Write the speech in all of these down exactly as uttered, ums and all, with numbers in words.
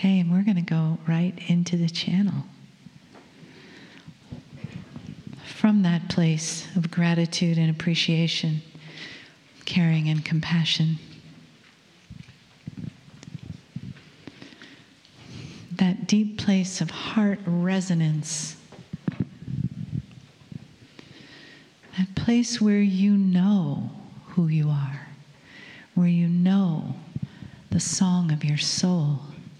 Okay, and we're going to go right into the channel. From that place of gratitude and appreciation, caring and compassion, that deep place of heart resonance, that place where you know who you are, where you know the song of your soul.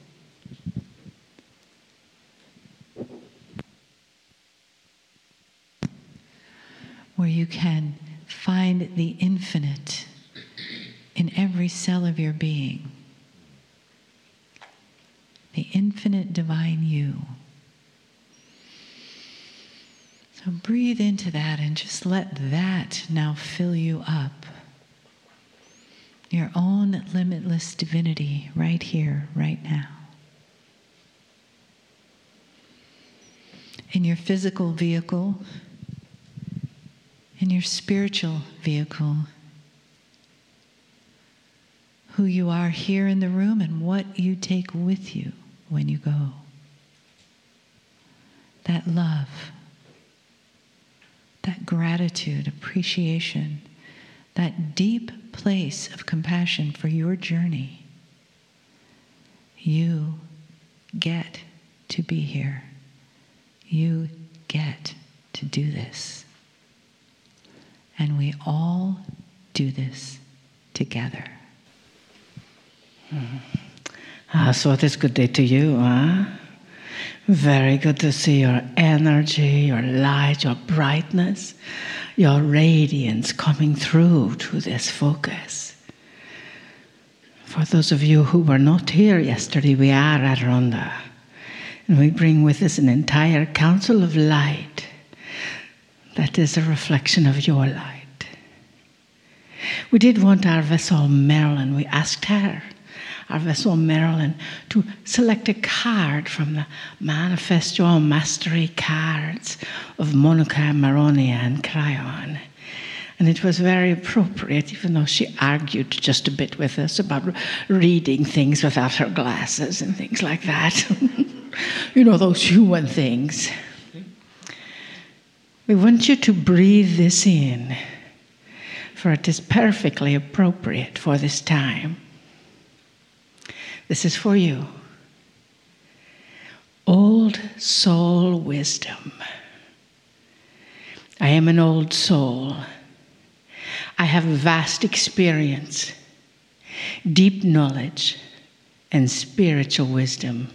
Where you can find the infinite in every cell of your being. The infinite divine you. So breathe into that and just let that now fill you up. Your own limitless divinity right here, right now. In your physical vehicle, in your spiritual vehicle, who you are here in the room and what you take with you when you go. That love, that gratitude, appreciation, that deep place of compassion for your journey. You get to be here. You get to do this. And we all do this together. Mm. Ah, so it is good day to you, huh? Very good to see your energy, your light, your brightness, your radiance coming through to this focus. For those of you who were not here yesterday, we are at Rhonda. And we bring with us an entire council of light that is a reflection of your light. We did want our vessel Marilyn, we asked her, our vessel Marilyn, to select a card from the Manifesto Mastery cards of Monica Maronia and Cryon. And it was very appropriate, even though she argued just a bit with us about reading things without her glasses and things like that. You know, those human things. We want you to breathe this in, for it is perfectly appropriate for this time. This is for you. Old soul wisdom. I am an old soul. I have vast experience, deep knowledge, and spiritual wisdom.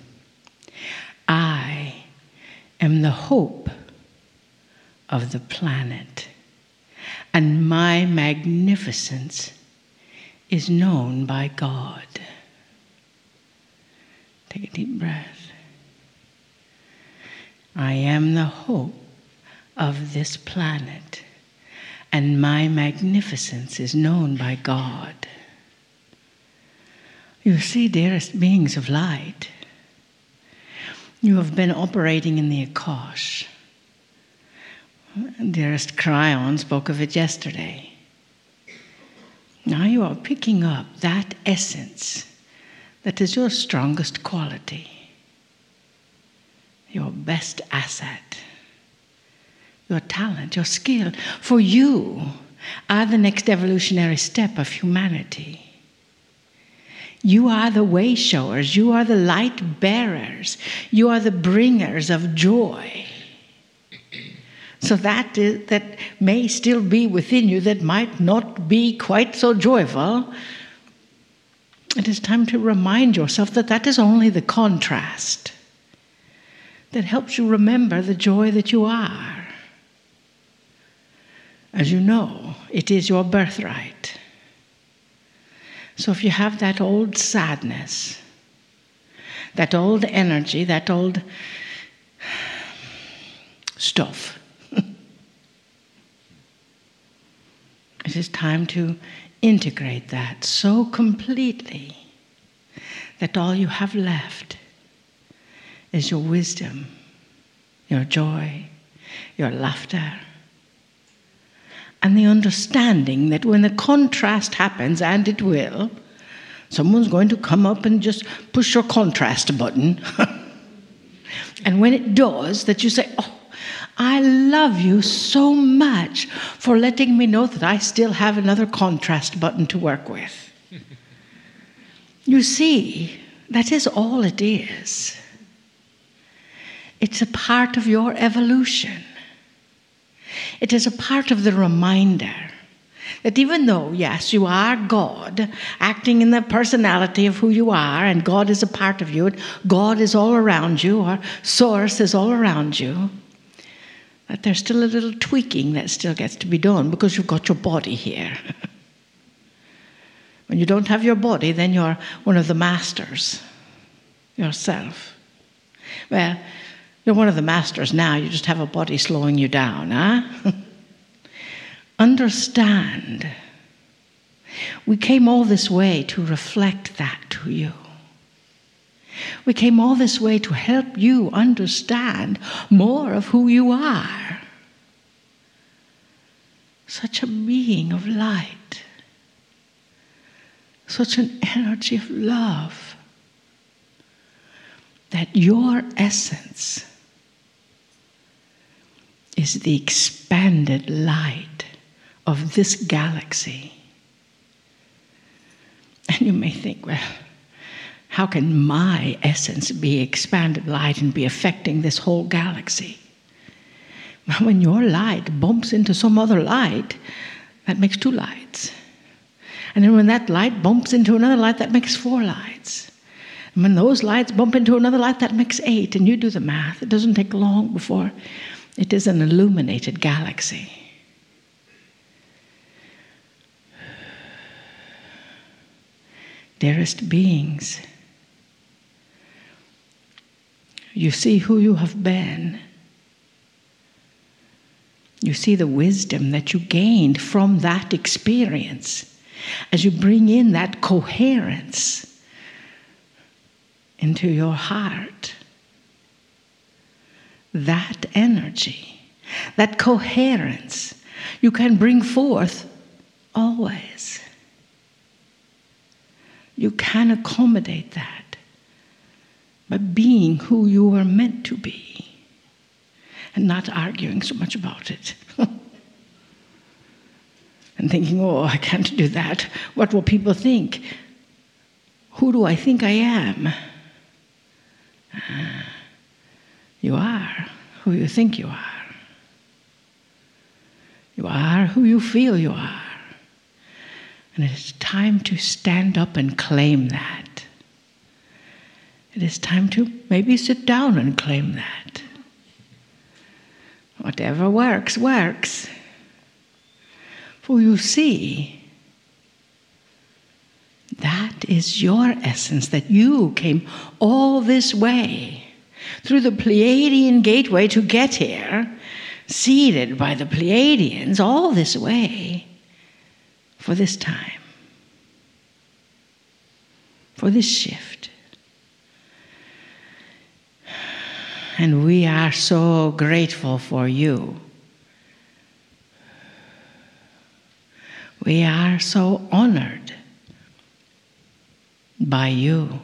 I am the hope of the planet, and my magnificence is known by God. Take a deep breath. I am the hope of this planet, and my magnificence is known by God. You see, dearest beings of light, you have been operating in the Akash. Dearest Cryon spoke of it yesterday. Now you are picking up that essence that is your strongest quality, your best asset, your talent, your skill. For you are the next evolutionary step of humanity. You are the way showers, you are the light bearers, you are the bringers of joy. So that is, that may still be within you that might not be quite so joyful. It is time to remind yourself that that is only the contrast that helps you remember the joy that you are. As you know, it is your birthright. So if you have that old sadness, that old energy, that old stuff, it is time to integrate that so completely that all you have left is your wisdom, your joy, your laughter, and the understanding that when the contrast happens, and it will, Someone's going to come up and just push your contrast button. And when it does, that you say, oh, I love you so much for letting me know that I still have another contrast button to work with. You see, that is all it is. It's a part of your evolution. It is a part of the reminder that even though, yes, you are God, acting in the personality of who you are, and God is a part of you, and God is all around you, or Source is all around you, that there's still a little tweaking that still gets to be done because you've got your body here. When you don't have your body, then you're one of the masters yourself. Well, you're one of the masters now, you just have a body slowing you down, huh? Understand, we came all this way to reflect that to you. We came all this way to help you understand more of who you are. Such a being of light. Such an energy of love. That your essence is the expanded light of this galaxy. And you may think, well, how can my essence be expanded light and be affecting this whole galaxy? Well, when your light bumps into some other light, that makes two lights. And then when that light bumps into another light, that makes four lights. And when those lights bump into another light, that makes eight. And you do the math. It doesn't take long before it is an illuminated galaxy. Dearest beings, you see who you have been. You see the wisdom that you gained from that experience as you bring in that coherence into your heart. That energy, that coherence, you can bring forth always. You can accommodate that by being who you are meant to be and not arguing so much about it. And thinking, oh, I can't do that. What will people think? Who do I think I am? Uh, you are who you think you are. You are who you feel you are. And it is time to stand up and claim that. It is time to maybe sit down and claim that. Whatever works, works. For you see, that is your essence, that you came all this way through the Pleiadian gateway to get here, seated by the Pleiadians all this way for this time, for this shift. And we are so grateful for you. We are so honored by you.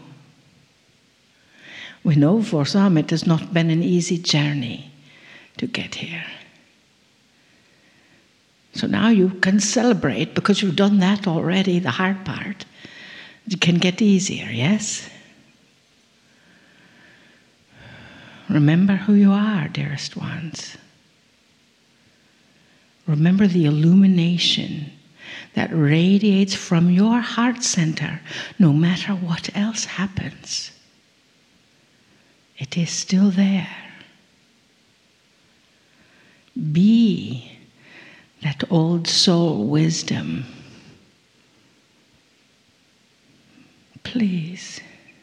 We know for some it has not been an easy journey to get here. So now you can celebrate because you've done that already, the hard part. It can get easier, yes? Remember who you are, dearest ones. Remember the illumination that radiates from your heart center, no matter what else happens. It is still there. Be that old soul wisdom. Please,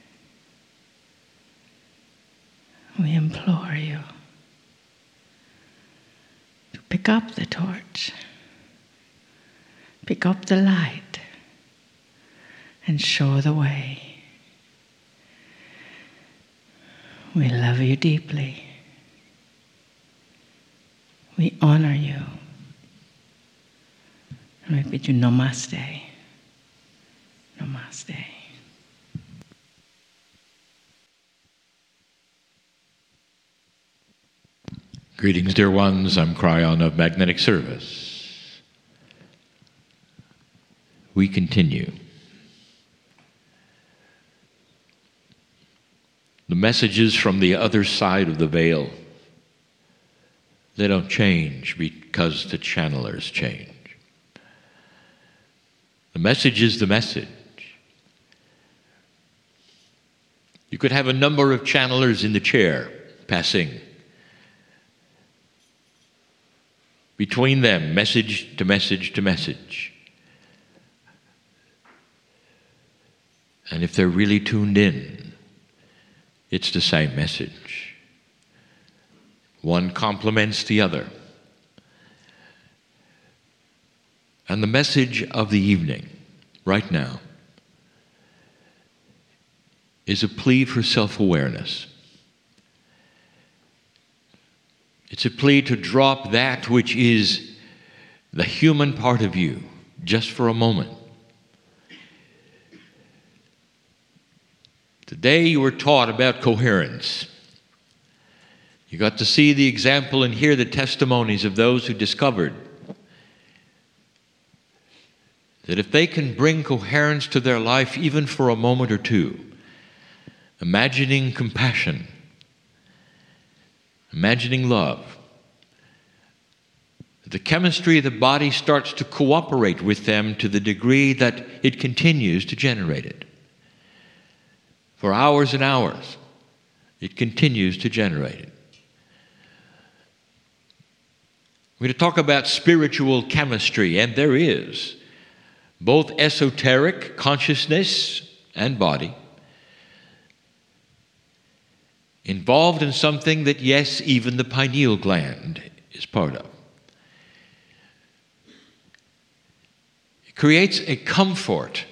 we implore you to pick up the torch, pick up the light, and show the way. We love you deeply. We honor you. And we bid you namaste. Namaste. Greetings, dear ones. I'm Kryon of Magnetic Service. We continue. The messages from the other side of the veil, they don't change because the channelers change. The message is the message. You could have a number of channelers in the chair passing. Between them, message to message to message. And if they're really tuned in, it's the same message. One complements the other. And the message of the evening, right now, is a plea for self-awareness. It's a plea to drop that which is the human part of you just for a moment. Today you were taught about coherence. You got to see the example and hear the testimonies of those who discovered that if they can bring coherence to their life even for a moment or two, imagining compassion, imagining love, the chemistry of the body starts to cooperate with them to the degree that it continues to generate it. For hours and hours, it continues to generate it. We're going to talk about spiritual chemistry, and there is both esoteric consciousness and body involved in something that, yes, even the pineal gland is part of. It creates a comfort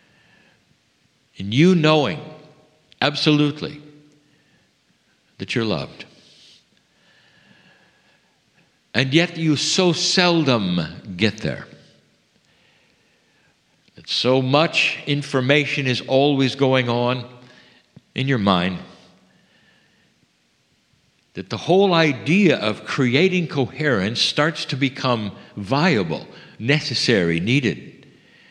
in you knowing absolutely that you're loved. And yet you so seldom get there. That so much information is always going on in your mind that the whole idea of creating coherence starts to become viable, necessary, needed,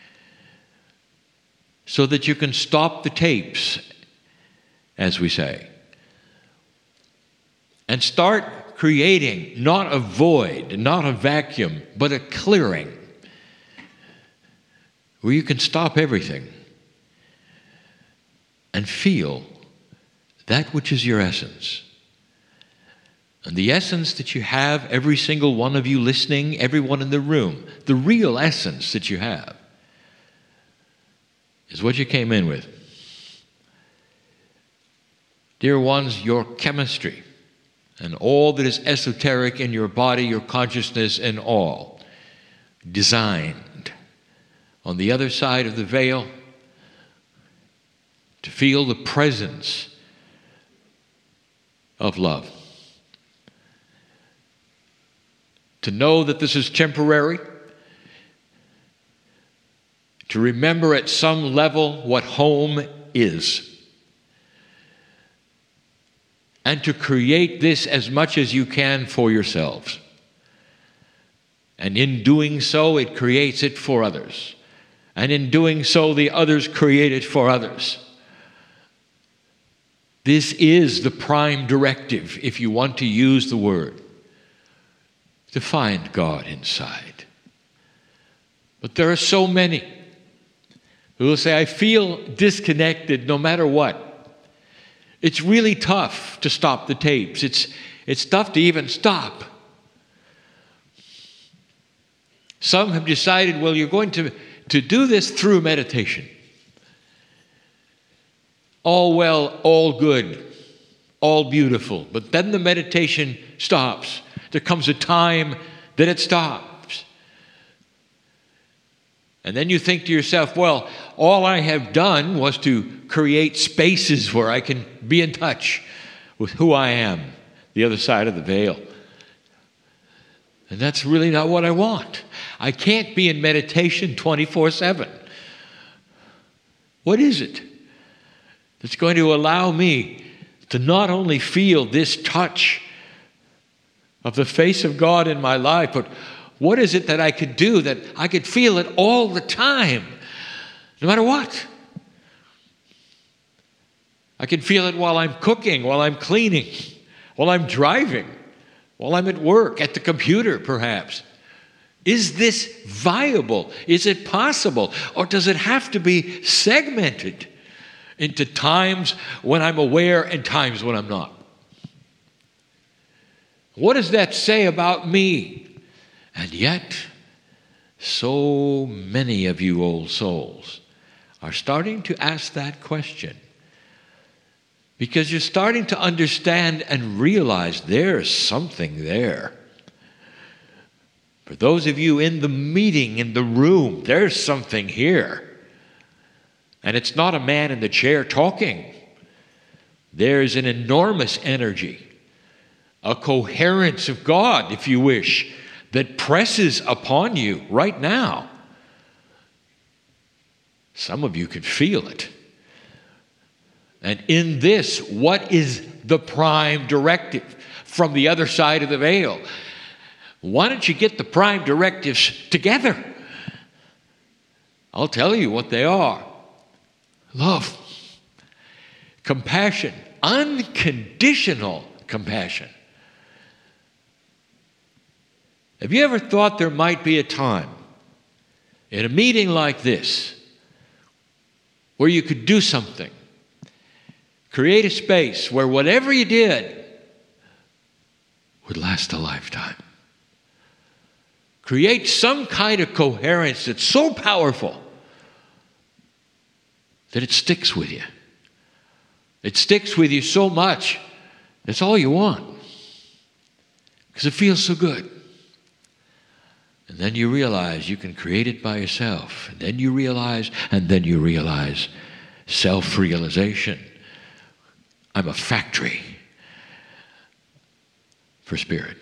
so that you can stop the tapes, as we say, and start creating not a void, not a vacuum, but a clearing where you can stop everything and feel that which is your essence. And the essence that you have, every single one of you listening, everyone in the room, the real essence that you have is what you came in with. Dear ones, your chemistry and all that is esoteric in your body, your consciousness, and all designed on the other side of the veil to feel the presence of love. To know that this is temporary, to remember at some level what home is, and to create this as much as you can for yourselves. And in doing so, it creates it for others. And in doing so, the others create it for others. This is the prime directive, if you want to use the word, to find God inside. But there are so many who will say, I feel disconnected no matter what. It's really tough to stop the tapes. It's, it's tough to even stop. Some have decided, well, you're going to, to do this through meditation. All well, all good, all beautiful. But then the meditation stops. There comes a time that it stops. And then you think to yourself, well, all I have done was to create spaces where I can be in touch with who I am, the other side of the veil. And that's really not what I want. I can't be in meditation twenty-four seven. What is it that's going to allow me to not only feel this touch of the face of God in my life, but what is it that I could do that I could feel it all the time, no matter what? I can feel it while I'm cooking, while I'm cleaning, while I'm driving, while I'm at work, at the computer perhaps. Is this viable? Is it possible? Or does it have to be segmented into times when I'm aware and times when I'm not? What does that say about me? And yet, so many of you old souls are starting to ask that question, because you're starting to understand and realize there's something there. For those of you in the meeting, in the room, there's something here. And it's not a man in the chair talking. There's an enormous energy, a coherence of God, if you wish, that presses upon you right now. Some of you can feel it. And in this, what is the prime directive from the other side of the veil? Why don't you get the prime directives together? I'll tell you what they are. Love, compassion, unconditional compassion. Have you ever thought there might be a time in a meeting like this where you could do something, create a space where whatever you did would last a lifetime? Create some kind of coherence that's so powerful that it sticks with you. It sticks with you so much, that's all you want, because it feels so good. And then you realize you can create it by yourself. And then you realize, and then you realize self-realization. I'm a factory for spirit.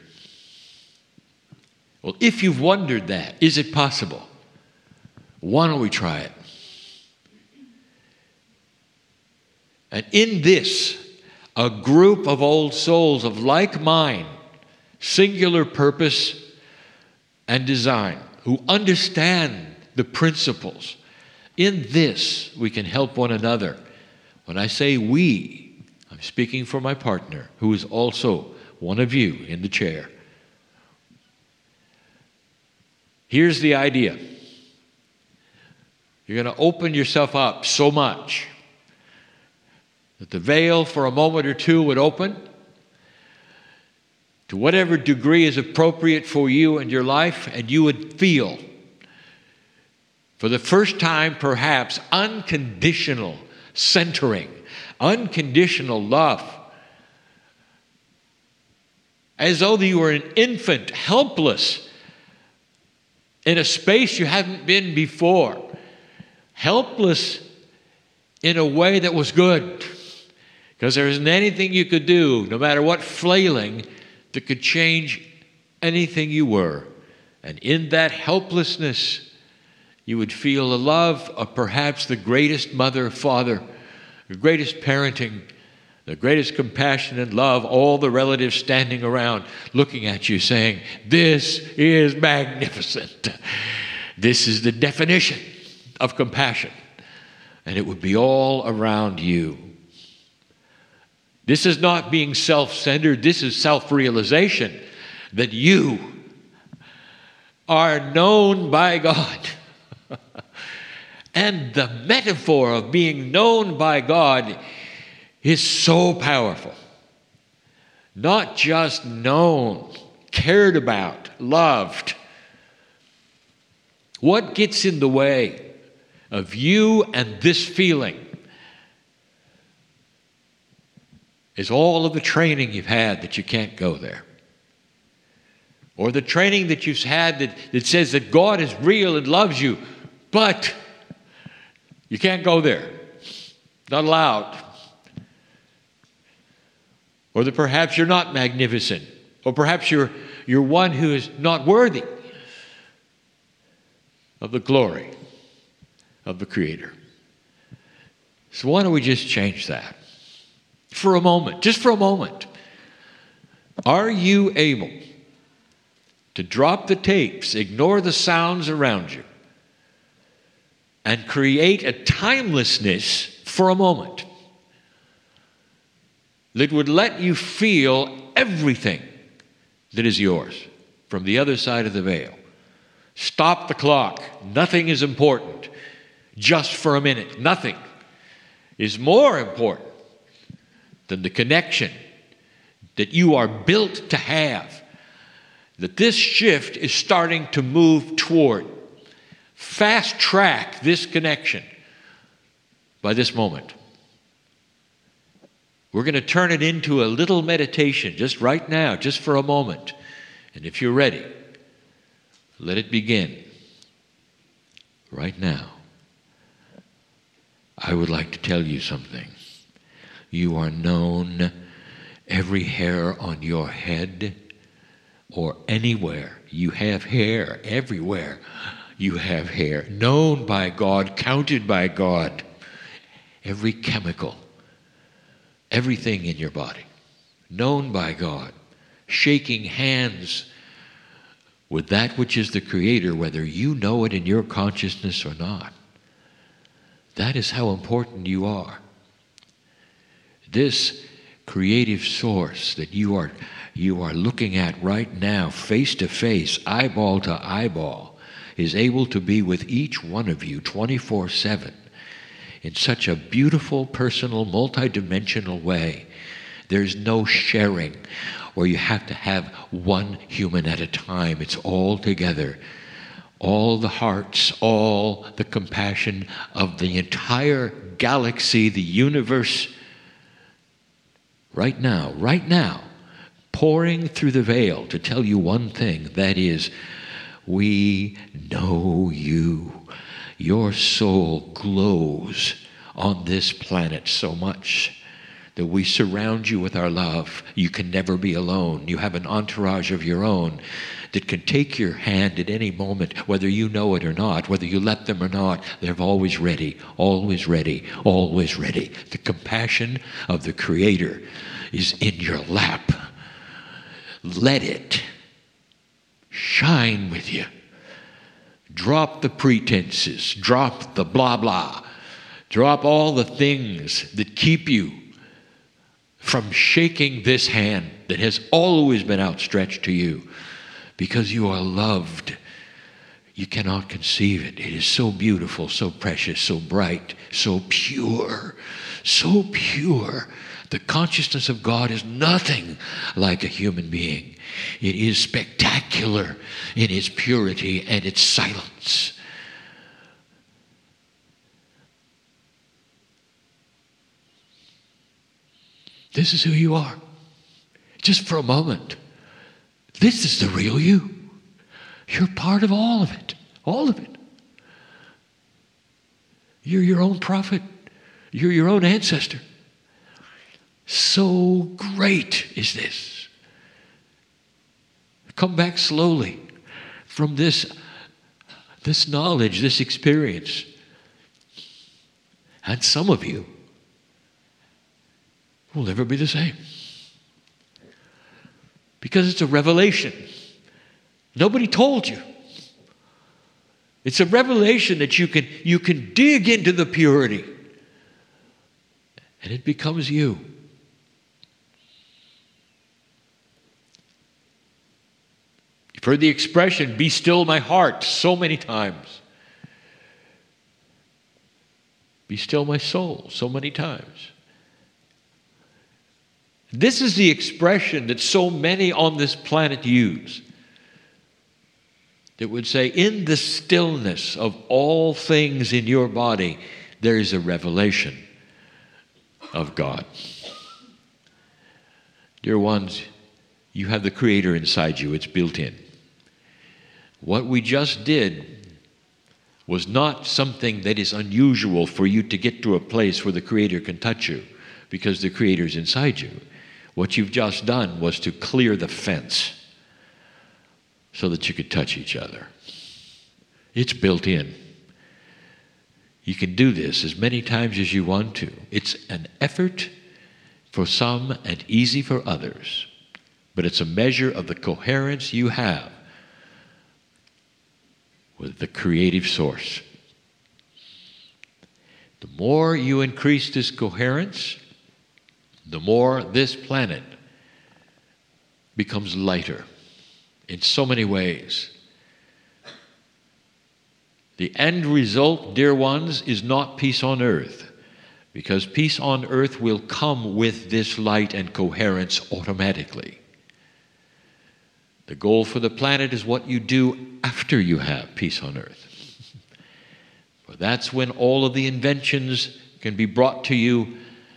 Well, if you've wondered that, is it possible? Why don't we try it? And in this, a group of old souls of like mind, singular purpose and design, who understand the principles, in this we can help one another. When I say we, I'm speaking for my partner, who is also one of you in the chair. Here's the idea. You're going to open yourself up so much that the veil for a moment or two would open to whatever degree is appropriate for you and your life, and you would feel, for the first time perhaps, unconditional centering, unconditional love, as though you were an infant, helpless, in a space you hadn't been before, helpless in a way that was good, because there isn't anything you could do, no matter what flailing, that could change anything you were. And in that helplessness, you would feel the love of perhaps the greatest mother, father, the greatest parenting, the greatest compassion and love, all the relatives standing around looking at you saying, this is magnificent. This is the definition of compassion. And it would be all around you. This is not being self-centered. This is self-realization that you are known by God. And the metaphor of being known by God is so powerful. Not just known, cared about, loved. What gets in the way of you and this feeling is all of the training you've had that you can't go there. Or the training that you've had that, that says that God is real and loves you, but you can't go there. Not allowed. Or that perhaps you're not magnificent. Or perhaps you're, you're one who is not worthy of the glory of the Creator. So why don't we just change that? For a moment, just for a moment. Are you able to drop the tapes, ignore the sounds around you, and create a timelessness for a moment that would let you feel everything that is yours from the other side of the veil? Stop the clock. Nothing is important. Just for a minute. Nothing is more important than the connection that you are built to have, that this shift is starting to move toward. Fast track this connection by this moment. We're going to turn it into a little meditation just right now, just for a moment. And if you're ready, let it begin right now. I would like to tell you something. You are known. Every hair on your head or anywhere. You have hair everywhere. You have hair. Known by God, counted by God. Every chemical, everything in your body, known by God. Shaking hands with that which is the Creator, whether you know it in your consciousness or not. That is how important you are. This creative source that you are you are looking at right now, face to face, eyeball to eyeball, is able to be with each one of you twenty-four seven in such a beautiful, personal, multidimensional way. There's no sharing where you have to have one human at a time. It's all together. All the hearts, all the compassion of the entire galaxy, the universe, right now, right now, pouring through the veil to tell you one thing, that is, we know you. Your soul glows on this planet so much that we surround you with our love. You can never be alone. You have an entourage of your own that can take your hand at any moment, whether you know it or not, whether you let them or not. They're always ready, always ready, always ready. The compassion of the Creator is in your lap. Let it shine with you. Drop the pretenses, drop the blah blah, drop all the things that keep you from shaking this hand that has always been outstretched to you, because you are loved. You cannot conceive it. It is so beautiful, so precious, so bright, so pure, so pure. The consciousness of God is nothing like a human being. It is spectacular in its purity and its silence. This is who you are. Just for a moment. This is the real you. You're part of all of it. All of it. You're your own prophet. You're your own ancestor. So great is this. Come back slowly from this, this knowledge, this experience. And some of you will never be the same. Because it's a revelation. Nobody told you. It's a revelation that you can, you can dig into the purity. And it becomes you. You've heard the expression, be still my heart, so many times. Be still my soul, so many times. This is the expression that so many on this planet use. That would say, in the stillness of all things in your body, there is a revelation of God. Dear ones, you have the Creator inside you. It's built in. What we just did was not something that is unusual for you to get to a place where the Creator can touch you, because the Creator is inside you. What you've just done was to clear the fence so that you could touch each other. It's built in. You can do this as many times as you want to. It's an effort for some and easy for others. but it's a measure of the coherence you have with the creative source. The more you increase this coherence, the more this planet becomes lighter in so many ways. The end result, dear ones, is not peace on earth, because peace on earth will come with this light and coherence automatically. The goal for the planet is what you do after you have peace on earth. For that's when all of the inventions can be brought to you,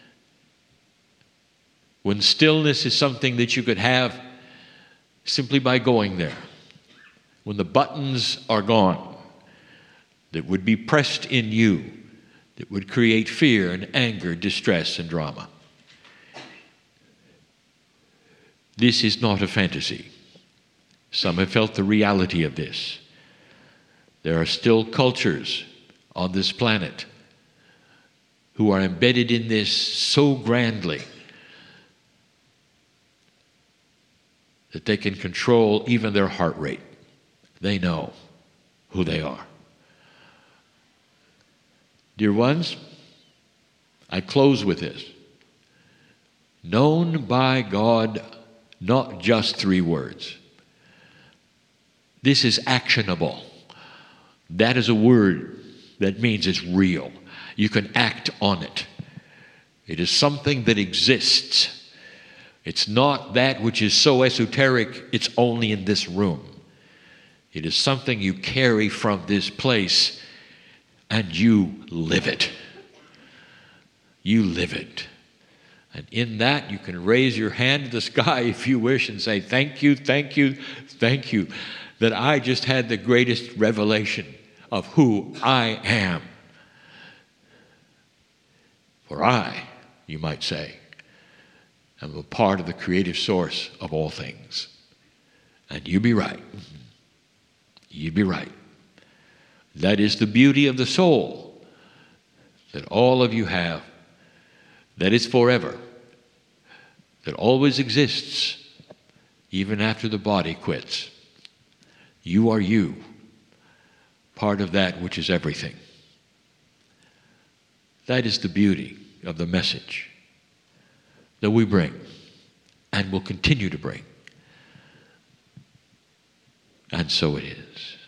when stillness is something that you could have simply by going there. When the buttons are gone that would be pressed in you, that would create fear and anger, distress and drama. This is not a fantasy. Some have felt the reality of this. There are still cultures on this planet who are embedded in this so grandly that they can control even their heart rate. They know who they are. Dear ones, I close with this. Known by God, not just three words. This is actionable. That is a word that means it's real. You can act on it. It is something that exists. It's not that which is so esoteric, it's only in this room. It is something you carry from this place, and you live it. You live it. And in that, you can raise your hand to the sky if you wish and say, thank you, thank you, thank you, that I just had the greatest revelation of who I am. For I, you might say, am a part of the creative source of all things. And you'd be right. You'd be right. That is the beauty of the soul that all of you have, that is forever, that always exists, even after the body quits. You are you, part of that which is everything. That is the beauty of the message that we bring and will continue to bring. And so it is.